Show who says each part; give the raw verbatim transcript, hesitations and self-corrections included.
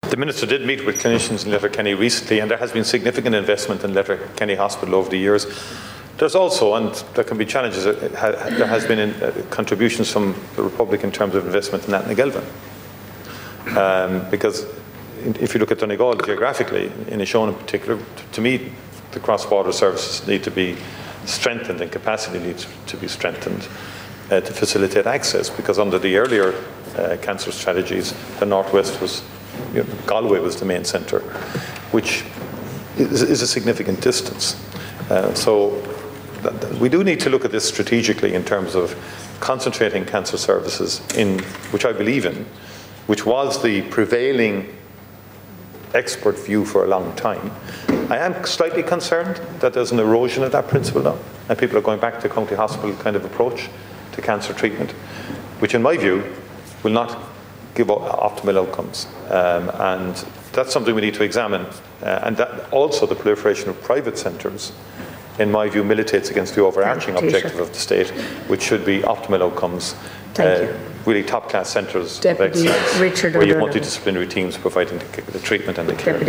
Speaker 1: The Minister did meet with clinicians in Letterkenny recently, and there has been significant investment in Letterkenny Hospital over the years. There's also, and there can be challenges, there has been in, uh, contributions from the Republic in terms of investment in Nagelvin. Um, because if you look at Donegal geographically, in Inishowen in particular, to me, the cross-border services need to be strengthened and capacity needs to be strengthened uh, to facilitate access, because under the earlier uh, cancer strategies, the Northwest was, you know, Galway was the main centre, which is, is a significant distance. Uh, so that, that we do need to look at this strategically in terms of concentrating cancer services in, which I believe in, which was the prevailing expert view for a long time. I am slightly concerned that there's an erosion of that principle now, and people are going back to county hospital kind of approach to cancer treatment, which in my view will not give optimal outcomes. Um, and that's something we need to examine. Uh, and that also the proliferation of private centres, in my view, militates against the overarching objective of the state, which should be optimal outcomes.
Speaker 2: Thank
Speaker 1: uh,
Speaker 2: you.
Speaker 1: Really top-class centres of
Speaker 2: Deputy
Speaker 1: excellence
Speaker 2: Richard
Speaker 1: where you have
Speaker 2: O'Donoghue.
Speaker 1: multidisciplinary teams providing the, the treatment and the care.
Speaker 2: Deputy